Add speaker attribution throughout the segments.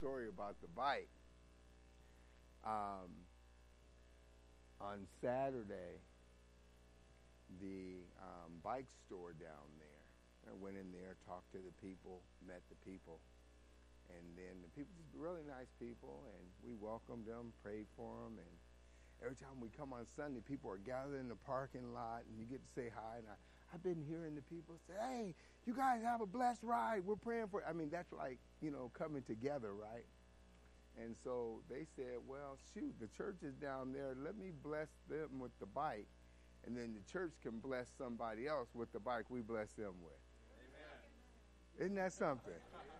Speaker 1: Story about the bike. On Saturday, the bike store down there, I went in there, talked to the people, met the people, and then the people, really nice people, and we welcomed them, prayed for them, and every time we come on Sunday, people are gathered in the parking lot, and you get to say hi, and I've been hearing the people say, hey, you guys have a blessed ride, we're praying for you. I mean, that's like, coming together, right? And so they said, well, shoot, the church is down there. Let me bless them with the bike, and then the church can bless somebody else with the bike we bless them with. Amen. Isn't that something?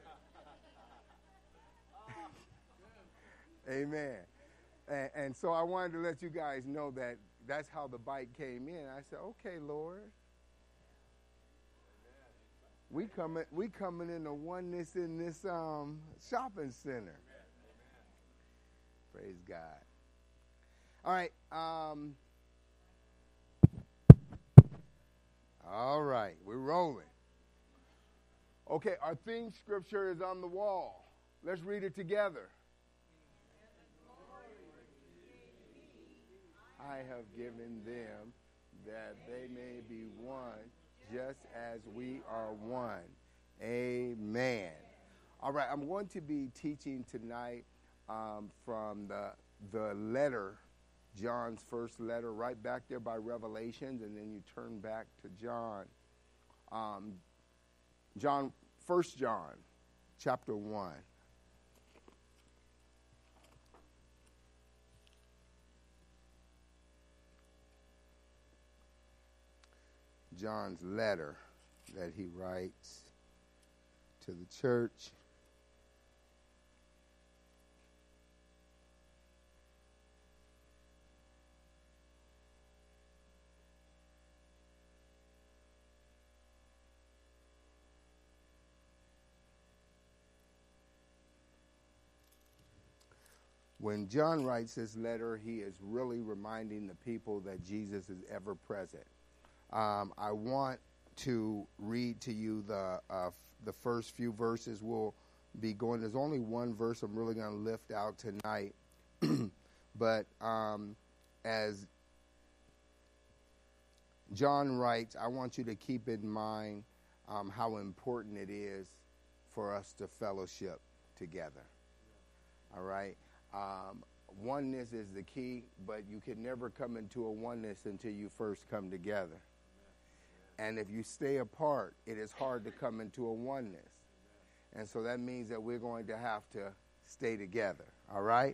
Speaker 1: Amen. And so I wanted to let you guys know that that's how the bike came in. I said, okay, Lord. We coming into oneness in this shopping center. Praise God. All right. All right. We're rolling. Okay, our theme scripture is on the wall. Let's read it together. I have given them that they may be one, just as we are one. Amen. All right, I'm going to be teaching tonight from the letter, John's first letter, right back there by Revelations, and then you turn back to John. 1 John, chapter 1. John's letter that he writes to the church. When John writes this letter, he is really reminding the people that Jesus is ever present. I want to read to you the first few verses. We'll be going. There's only one verse I'm really going to lift out tonight. But as John writes, I want you to keep in mind how important it is for us to fellowship together. All right? Oneness is the key, but you can never come into a oneness until you first come together. And if you stay apart, it is hard to come into a oneness. And so that means that we're going to have to stay together, all right?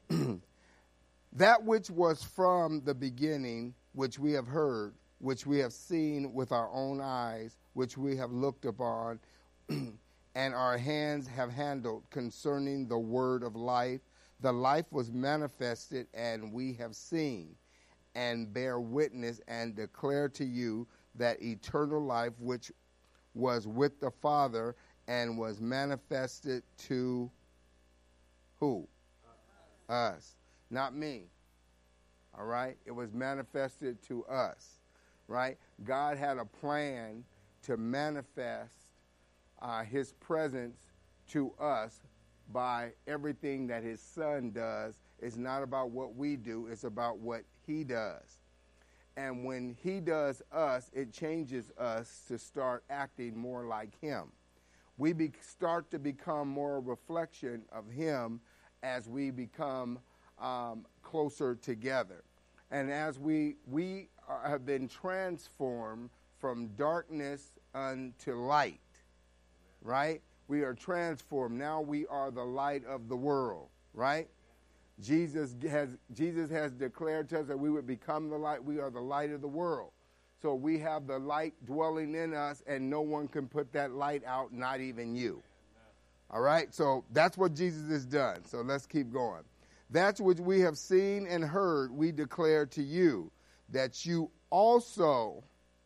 Speaker 1: That which was from the beginning, which we have heard, which we have seen with our own eyes, which we have looked upon, and our hands have handled concerning the word of life. The life was manifested, and we have seen, and bear witness, and declare to you that eternal life which was with the Father and was manifested to who? Us. Not me. All right? It was manifested to us. Right? God had a plan to manifest his presence to us by everything that his Son does. It's not about what we do. It's about what he does. And when he does us, it changes us to start acting more like him. We start to become more a reflection of him as we become closer together. And as we have been transformed from darkness unto light, right? We are transformed. Now we are the light of the world, right? Jesus has declared to us that we would become the light. We are the light of the world. So we have the light dwelling in us, and no one can put that light out, not even you. All right? So that's what Jesus has done. So let's keep going. That's what we have seen and heard, we declare to you, that you also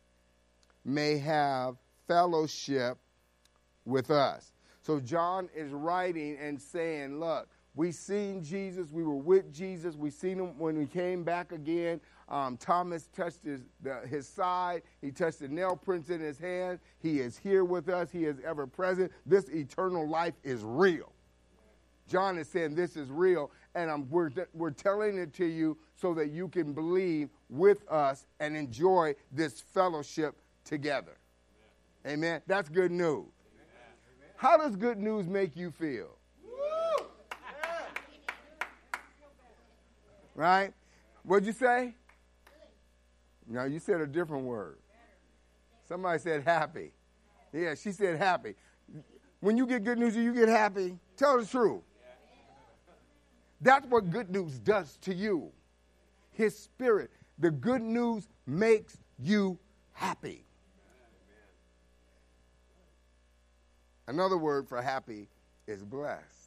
Speaker 1: may have fellowship with us. So John is writing and saying, look, we seen Jesus. We were with Jesus. We seen him when we came back again. Thomas touched his side. He touched the nail prints in his hand. He is here with us. He is ever present. This eternal life is real. John is saying this is real, and we're telling it to you so that you can believe with us and enjoy this fellowship together. Amen. That's good news. Amen. How does good news make you feel? Woo! Right? What'd you say? No, you said a different word. Somebody said happy. Yeah, she said happy. When you get good news, you get happy. Tell the truth. That's what good news does to you. His spirit. The good news makes you happy. Another word for happy is blessed.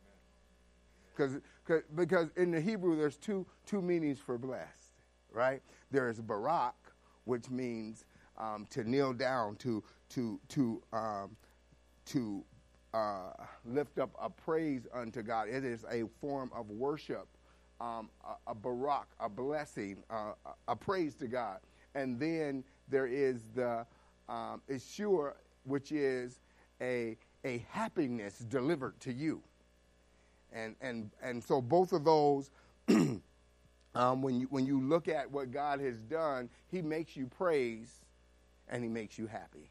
Speaker 1: Because in the Hebrew, there's two meanings for blessed, right? There is barak, which means to kneel down, to lift up a praise unto God. It is a form of worship, a barak, a blessing, a praise to God. And then there is the Yeshua, which is a happiness delivered to you. And so both of those, when you look at what God has done, he makes you praise and he makes you happy.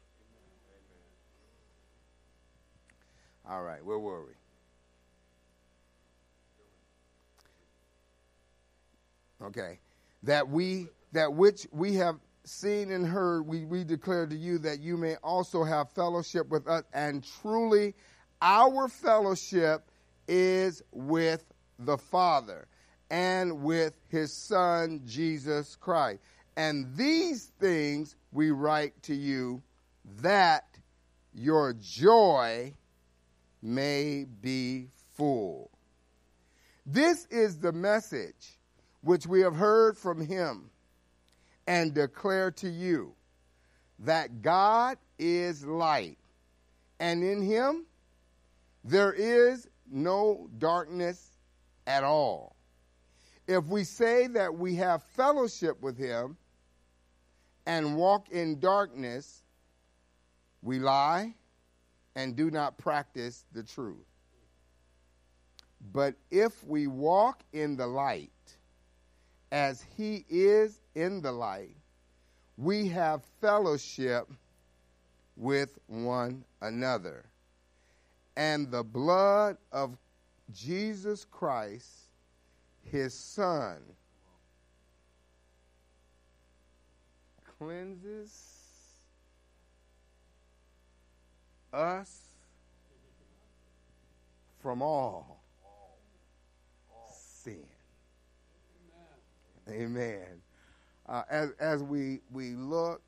Speaker 1: All right, where were we? Okay. That which we have seen and heard, we declare to you, that you may also have fellowship with us. And truly, our fellowship is with the Father and with his Son, Jesus Christ. And these things we write to you, that your joy may be full. This is the message which we have heard from him and declare to you, that God is light, and in him there is no darkness at all. If we say that we have fellowship with him and walk in darkness, we lie and do not practice the truth. But if we walk in the light, as he is in the light, we have fellowship with one another. And the blood of Jesus Christ, his Son, cleanses us from all sin. Amen. As we look,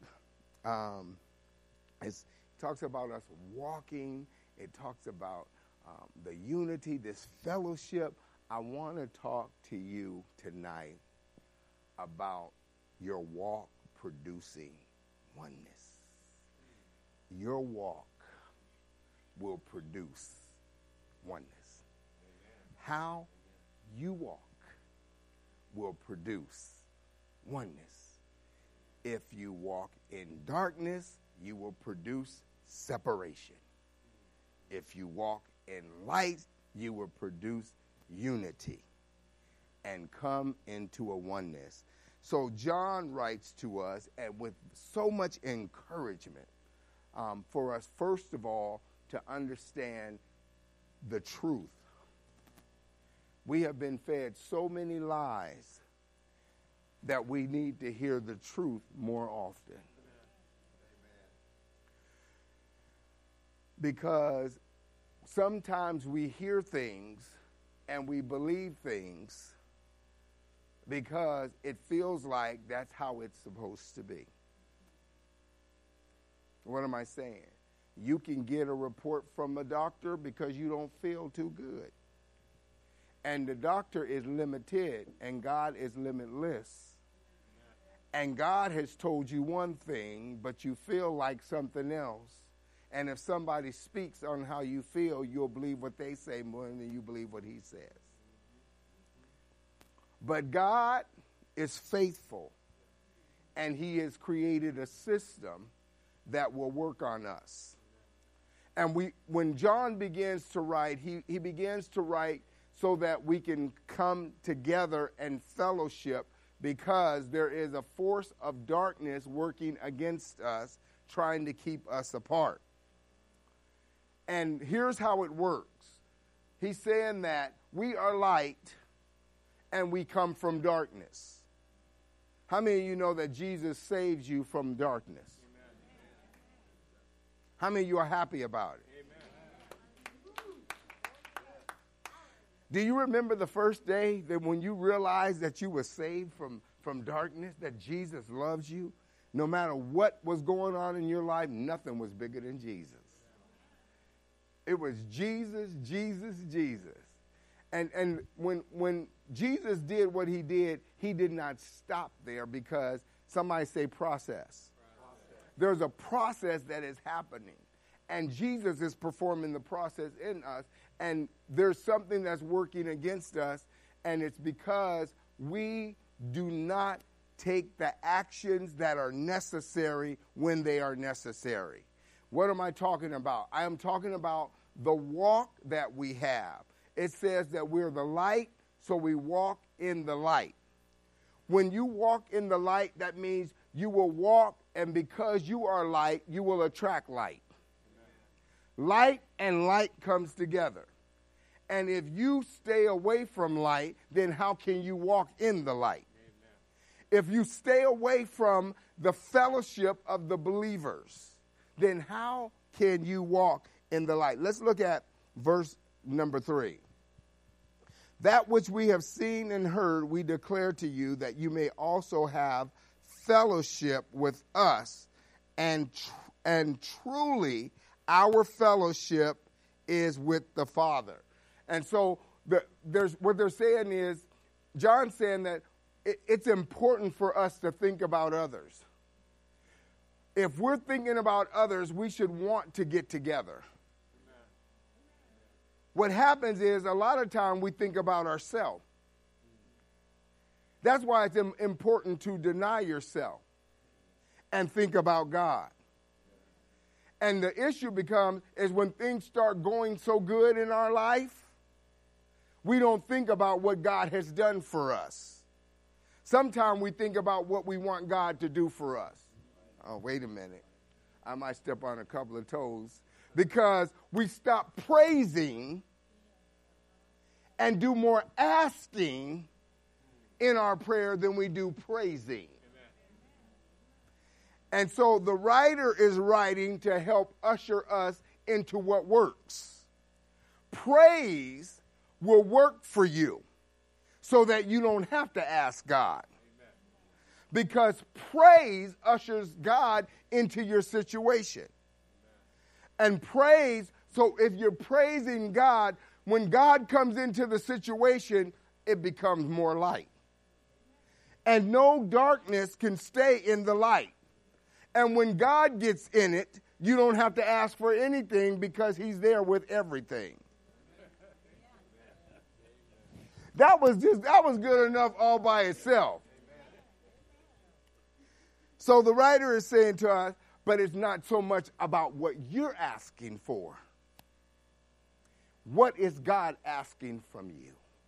Speaker 1: it talks about us walking. It talks about the unity, this fellowship. I want to talk to you tonight about your walk producing oneness. Your walk will produce oneness. Amen. How you walk will produce oneness. If you walk in darkness, you will produce separation. If you walk in light, you will produce unity and come into a oneness. So John writes to us, and with so much encouragement, for us, first of all, to understand the truth. We have been fed so many lies that we need to hear the truth more often. Because sometimes we hear things and we believe things because it feels like that's how it's supposed to be. What am I saying? You can get a report from a doctor because you don't feel too good. And the doctor is limited, and God is limitless. And God has told you one thing, but you feel like something else. And if somebody speaks on how you feel, you'll believe what they say more than you believe what he says. But God is faithful, and he has created a system that will work on us. And when John begins to write, he begins to write so that we can come together and fellowship, because there is a force of darkness working against us, trying to keep us apart. And here's how it works. He's saying that we are light and we come from darkness. How many of you know that Jesus saves you from darkness? Amen. How many of you are happy about it? Amen. Do you remember the first day that when you realized that you were saved from darkness, that Jesus loves you? No matter what was going on in your life, nothing was bigger than Jesus. It was Jesus, Jesus, Jesus. And when Jesus did what he did not stop there, because somebody say process. There's a process that is happening. And Jesus is performing the process in us. And there's something that's working against us. And it's because we do not take the actions that are necessary when they are necessary. What am I talking about? I am talking about the walk that we have. It says that we're the light, so we walk in the light. When you walk in the light, that means you will walk, and because you are light, you will attract light. Amen. Light and light comes together. And if you stay away from light, then how can you walk in the light? Amen. If you stay away from the fellowship of the believers, then how can you walk in the light? Let's look at verse number 3. That which we have seen and heard, we declare to you, that you may also have fellowship with us. And truly, our fellowship is with the Father. And so what they're saying is, John's saying that it's important for us to think about others. If we're thinking about others, we should want to get together. What happens is, a lot of time we think about ourselves. That's why it's important to deny yourself and think about God. And the issue becomes is when things start going so good in our life, we don't think about what God has done for us. Sometimes we think about what we want God to do for us. Oh, wait a minute. I might step on a couple of toes. Because we stop praising and do more asking in our prayer than we do praising. Amen. And so the writer is writing to help usher us into what works. Praise will work for you so that you don't have to ask God. Amen. Because praise ushers God into your situation. Amen. And praise, so if you're praising God, when God comes into the situation, it becomes more light. And no darkness can stay in the light. And when God gets in it, you don't have to ask for anything because he's there with everything. That was good enough all by itself. So the writer is saying to us, but it's not so much about what you're asking for. What is God asking from you?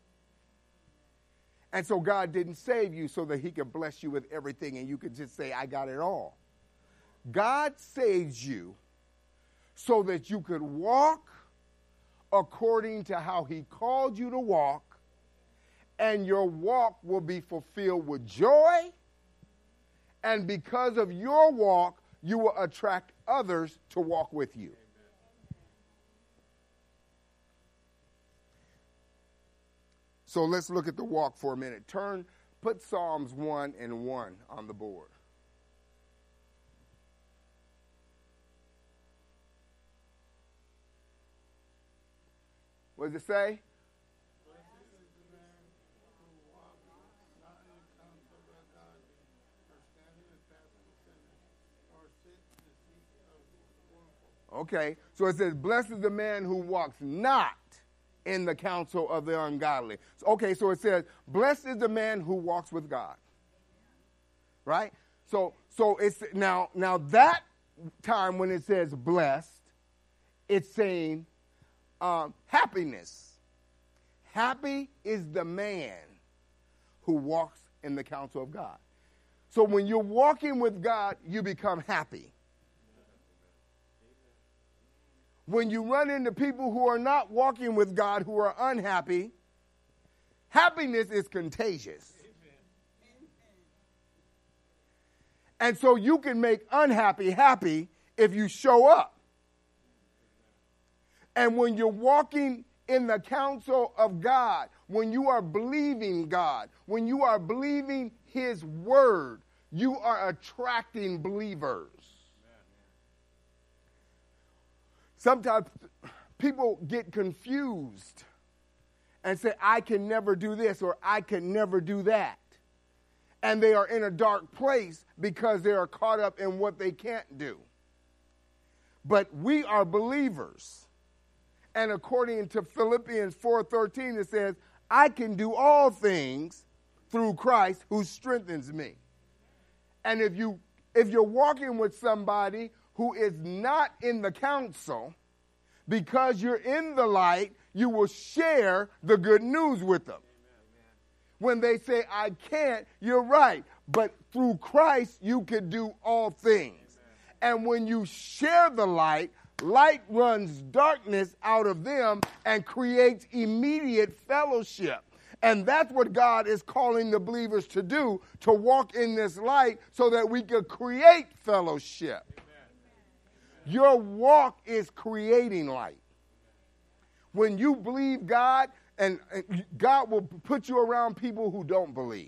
Speaker 1: And so God didn't save you so that he could bless you with everything and you could just say, I got it all. God saves you so that you could walk according to how he called you to walk, and your walk will be fulfilled with joy, and because of your walk, you will attract others to walk with you. So let's look at the walk for a minute. Put Psalms 1:1 on the board. What does it say? Okay, so it says, blessed is the man who walks not in the counsel of the ungodly. Okay, so it says, blessed is the man who walks with God. Right? So it's now that time when it says blessed, it's saying happiness. Happy is the man who walks in the counsel of God. So when you're walking with God, you become happy. When you run into people who are not walking with God, who are unhappy, happiness is contagious. And so you can make unhappy happy if you show up. And when you're walking in the counsel of God, when you are believing God, when you are believing his word, you are attracting believers. Sometimes people get confused and say, I can never do this or I can never do that. And they are in a dark place because they are caught up in what they can't do. But we are believers. And according to Philippians 4:13, it says, I can do all things through Christ who strengthens me. And if you're walking with somebody who is not in the counsel, because you're in the light, you will share the good news with them. When they say, I can't, you're right. But through Christ, you can do all things. And when you share the light, light runs darkness out of them and creates immediate fellowship. And that's what God is calling the believers to do, to walk in this light so that we can create fellowship. Your walk is creating light. When you believe God, and God will put you around people who don't believe.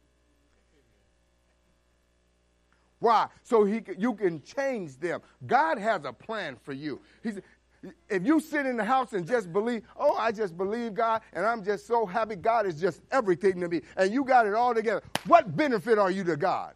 Speaker 1: Why? So you can change them. God has a plan for you. If you sit in the house and just believe, oh, I just believe God, and I'm just so happy, God is just everything to me, and you got it all together, what benefit are you to God?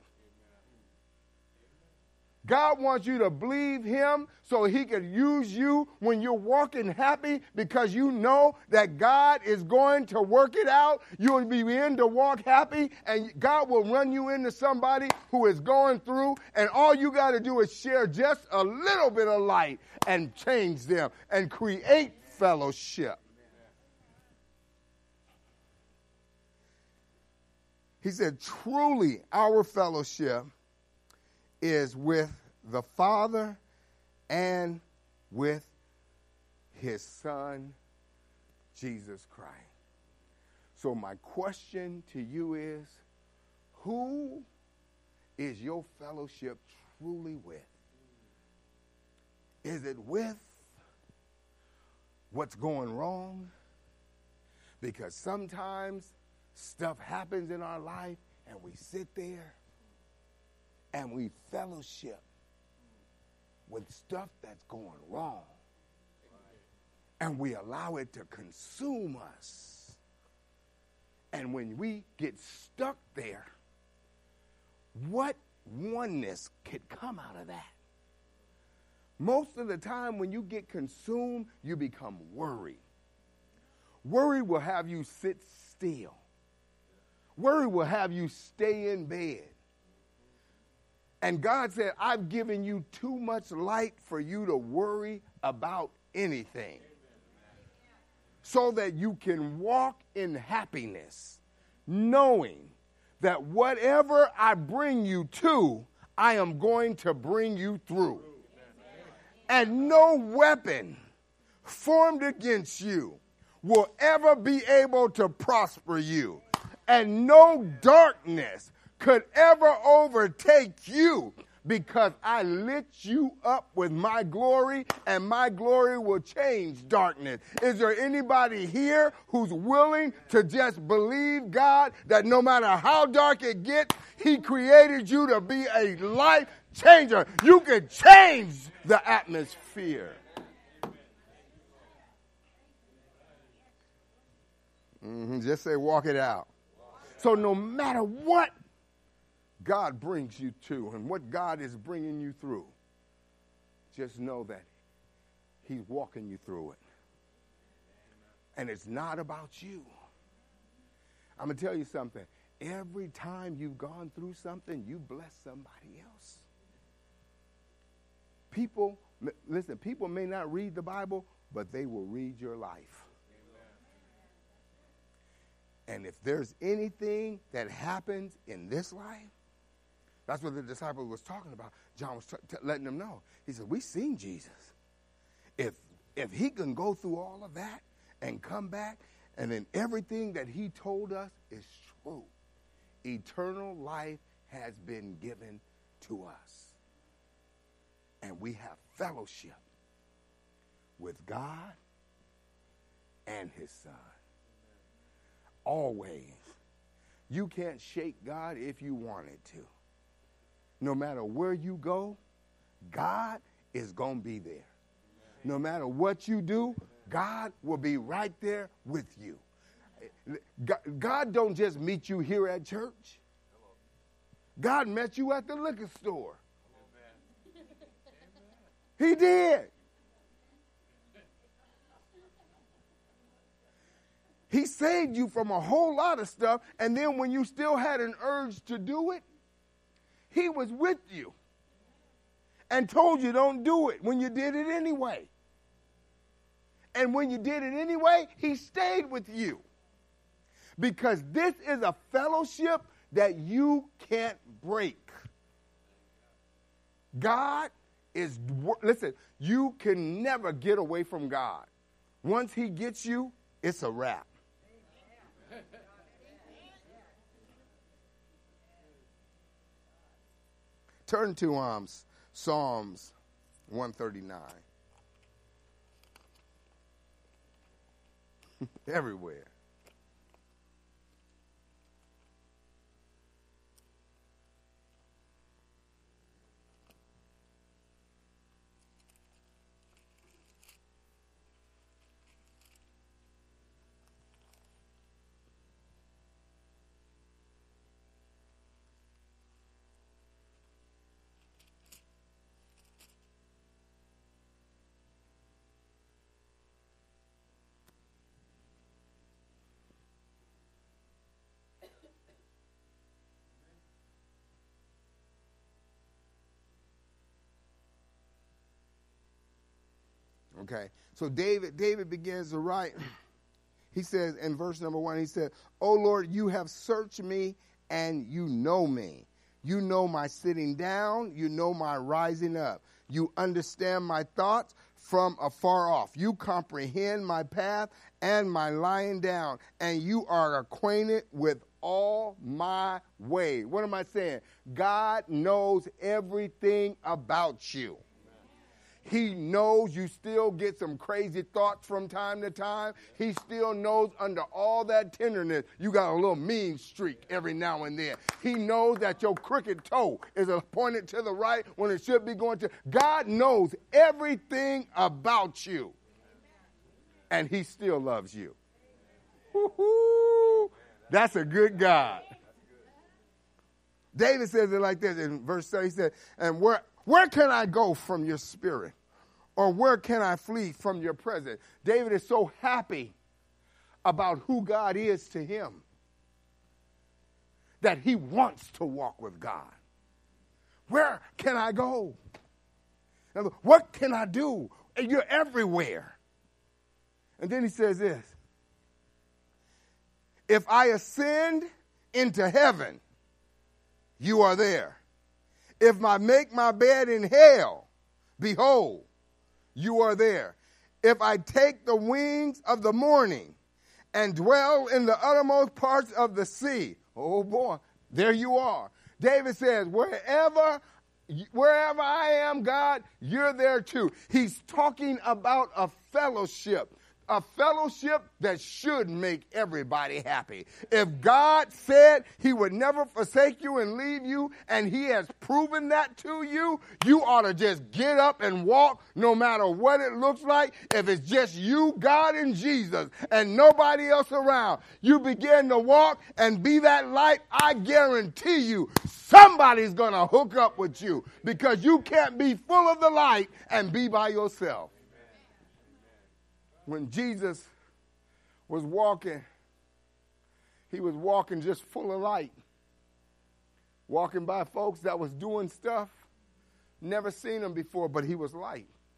Speaker 1: God wants you to believe him so he can use you when you're walking happy, because you know that God is going to work it out. You'll begin to walk happy, and God will run you into somebody who is going through, and all you got to do is share just a little bit of light and change them and create fellowship. He said, truly our fellowship is with the Father and with his Son, Jesus Christ. So my question to you is, who is your fellowship truly with? Is it with what's going wrong? Because sometimes stuff happens in our life and we sit there and we fellowship with stuff that's going wrong. And we allow it to consume us. And when we get stuck there, what oneness could come out of that? Most of the time when you get consumed, you become worried. Worry will have you sit still. Worry will have you stay in bed. And God said, I've given you too much light for you to worry about anything. So that you can walk in happiness, knowing that whatever I bring you to, I am going to bring you through. And no weapon formed against you will ever be able to prosper you. And no darkness could ever overtake you, because I lit you up with my glory, and my glory will change darkness. Is there anybody here who's willing to just believe God that no matter how dark it gets, he created you to be a life changer? You can change the atmosphere. Just say, walk it out. So no matter what God brings you to and what God is bringing you through, just know that he's walking you through it. And it's not about you. I'm going to tell you something. Every time you've gone through something, you bless somebody else. People Listen, people may not read the Bible, but they will read your life. Amen. And if there's anything that happens in this life, that's what the disciple was talking about. John was letting them know. He said, we've seen Jesus. If he can go through all of that and come back, and then everything that he told us is true, eternal life has been given to us. And we have fellowship with God and his Son. Always. You can't shake God if you wanted to. No matter where you go, God is going to be there. No matter what you do, God will be right there with you. God don't just meet you here at church. God met you at the liquor store. He did. He saved you from a whole lot of stuff, and then when you still had an urge to do it, he was with you and told you don't do it when you did it anyway. And when you did it anyway, he stayed with you. Because this is a fellowship that you can't break. God is, listen, you can never get away from God. Once he gets you, it's a wrap. Turn to Psalms 139. Everywhere. Okay, so David begins to write. He says in verse number 1, he said, "O Lord, you have searched me and you know me. You know my sitting down. You know my rising up. You understand my thoughts from afar off. You comprehend my path and my lying down, and you are acquainted with all my way." What am I saying? God knows everything about you. He knows you still get some crazy thoughts from time to time. He still knows under all that tenderness, you got a little mean streak every now and then. He knows that your crooked toe is pointed to the right when it should be going to. God knows everything about you. And he still loves you. Woo-hoo. That's a good God. David says it like this in verse 7. He said, "And where can I go from your spirit? Or where can I flee from your presence?" David is so happy about who God is to him that he wants to walk with God. Where can I go? What can I do? And you're everywhere. And then he says this: "If I ascend into heaven, you are there. If I make my bed in hell, behold, you are there. If I take the wings of the morning and dwell in the uttermost parts of the sea," oh boy, there you are. David says, wherever I am, God, you're there too. He's talking about a fellowship that should make everybody happy. If God said he would never forsake you and leave you, and he has proven that to you, you ought to just get up and walk no matter what it looks like. If it's just you, God, and Jesus, and nobody else around, you begin to walk and be that light. I guarantee you somebody's going to hook up with you, because you can't be full of the light and be by yourself. When Jesus was walking, he was walking just full of light. Walking by folks that was doing stuff. Never seen him before, but he was light.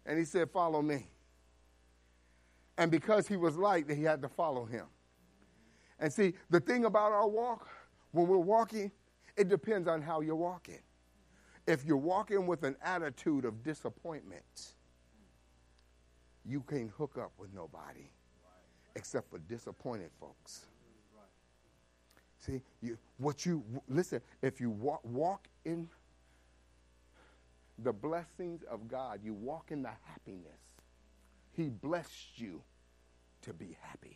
Speaker 1: And he said, follow me. And because he was light, he had to follow him. And see, the thing about our walk, when we're walking, it depends on how you're walking. If you're walking with an attitude of disappointment, you can't hook up with nobody except for disappointed folks. See, listen, if you walk in the blessings of God, you walk in the happiness. He blessed you to be happy.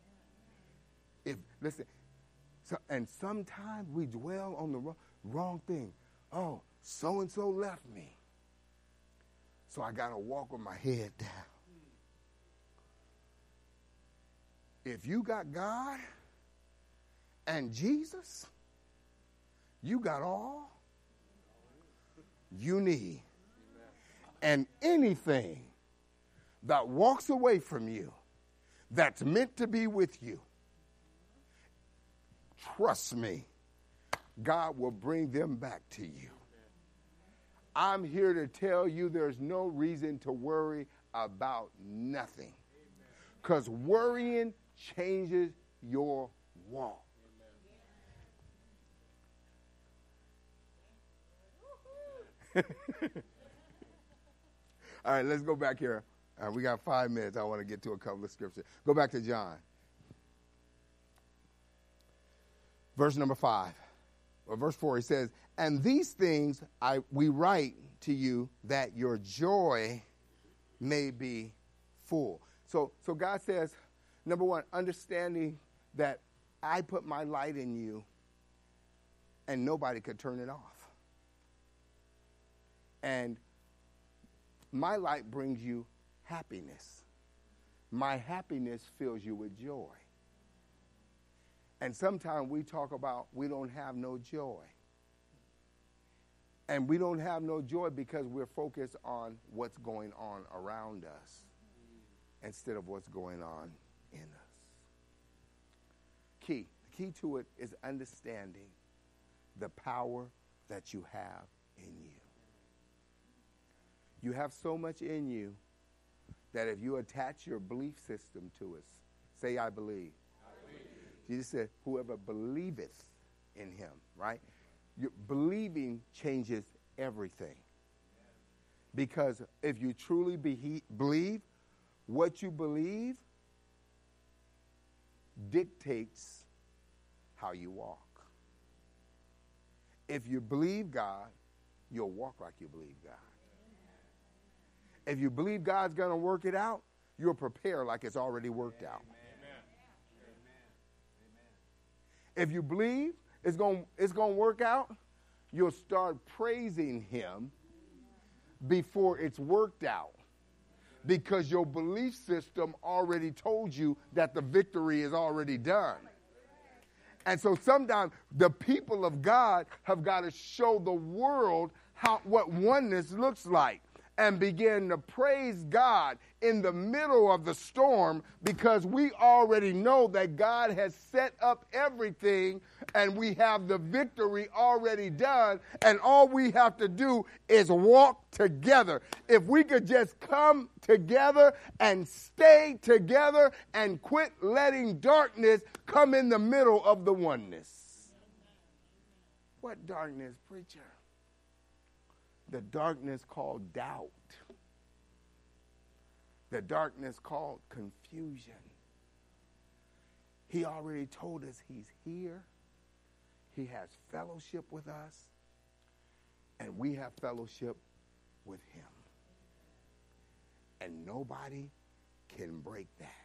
Speaker 1: And sometimes we dwell on the wrong thing. Oh, so-and-so left me, so I got to walk with my head down. If you got God and Jesus, you got all you need. And anything that walks away from you that's meant to be with you, trust me, God will bring them back to you. I'm here to tell you there's no reason to worry about nothing, because worrying changes your walk. All right, let's go back here. We got 5 minutes. I want to get to a couple of scriptures. Go back to John. Verse number 5. Or verse 4, he says, and these things we write to you that your joy may be full. So God says, number one, understanding that I put my light in you and nobody could turn it off. And my light brings you happiness. My happiness fills you with joy. And sometimes we talk about we don't have no joy. And we don't have no joy because we're focused on what's going on around us instead of what's going on in us. The key to it is understanding the power that you have in you. You have so much in you that if you attach your belief system to it, say, I believe. Jesus said, whoever believeth in him, right? Believing changes everything. Because if you truly believe, what you believe dictates how you walk. If you believe God, you'll walk like you believe God. If you believe God's going to work it out, you'll prepare like it's already worked out. If you believe it's going to work out, you'll start praising him before it's worked out, because your belief system already told you that the victory is already done. And so sometimes the people of God have got to show the world what oneness looks like, and begin to praise God in the middle of the storm, because we already know that God has set up everything and we have the victory already done, and all we have to do is walk together. If we could just come together and stay together and quit letting darkness come in the middle of the oneness. What darkness, preacher? The darkness called doubt. The darkness called confusion. He already told us he's here. He has fellowship with us. And we have fellowship with him. And nobody can break that.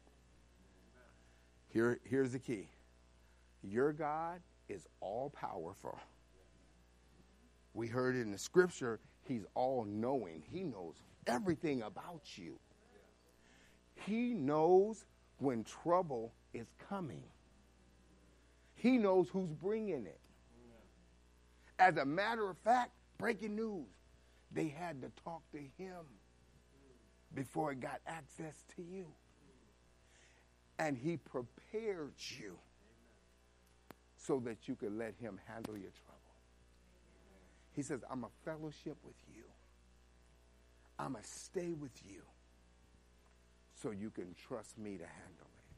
Speaker 1: Here's the key. Your God is all powerful. We heard in the scripture, he's all-knowing. He knows everything about you. He knows when trouble is coming. He knows who's bringing it. As a matter of fact, breaking news, they had to talk to him before it got access to you. And he prepared you so that you could let him handle your trouble. He says, I'm a fellowship with you. I'm going to stay with you so you can trust me to handle it.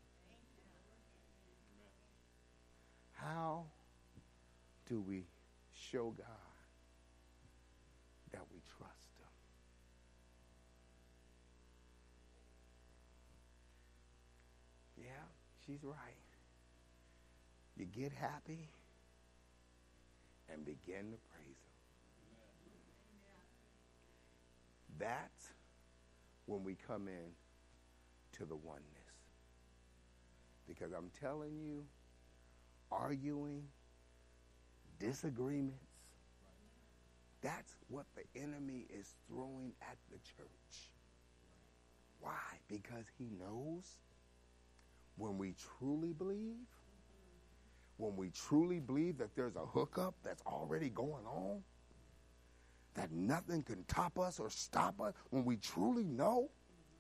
Speaker 1: How do we show God that we trust him? Yeah, she's right. You get happy and begin to praise him. That's when we come in to the oneness. Because I'm telling you, arguing, disagreements, that's what the enemy is throwing at the church. Why? Because he knows when we truly believe that there's a hookup that's already going on, that nothing can top us or stop us, when we truly know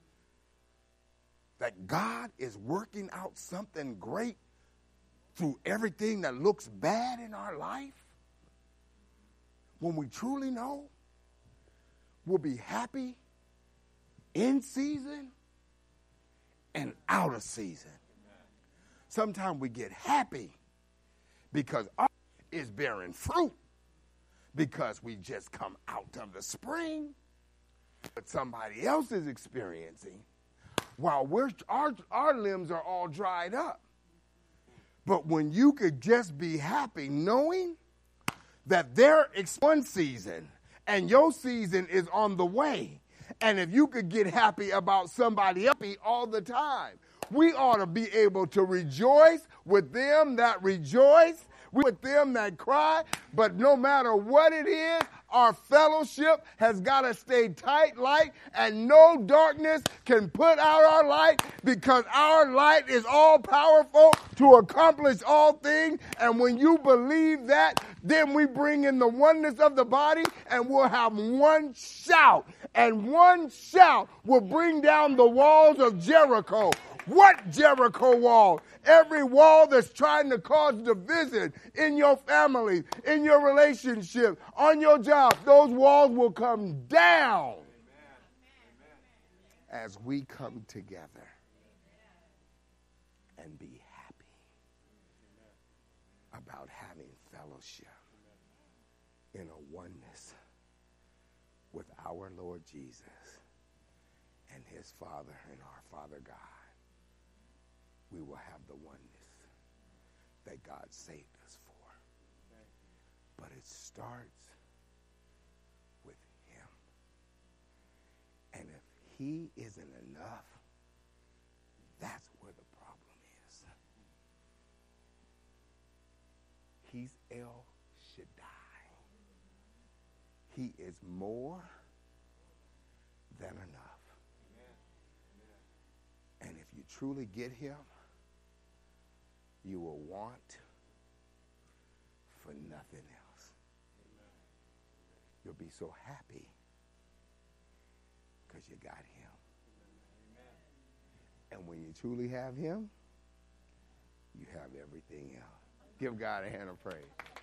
Speaker 1: that God is working out something great through everything that looks bad in our life, when we truly know, we'll be happy in season and out of season. Sometimes we get happy because our is bearing fruit, because we just come out of the spring, but somebody else is experiencing while our limbs are all dried up. But when you could just be happy knowing that they're one season and your season is on the way, and if you could get happy about somebody else all the time, we ought to be able to rejoice with them that rejoice, with them that cry. But no matter what it is, our fellowship has got to stay tight light, and no darkness can put out our light, because our light is all powerful to accomplish all things. And when you believe that, then we bring in the oneness of the body, and we'll have one shout, and one shout will bring down the walls of Jericho. What Jericho wall? Every wall that's trying to cause division in your family, in your relationship, on your job, those walls will come down as we come together and be happy about having fellowship in a oneness with our Lord Jesus and his Father and our Father God. We will have the oneness that God saved us for. But it starts with him. And if he isn't enough, that's where the problem is. He's El Shaddai. He is more than enough. And if you truly get him, you will want for nothing else. You'll be so happy because you got him. And when you truly have him, you have everything else. Give God a hand of praise.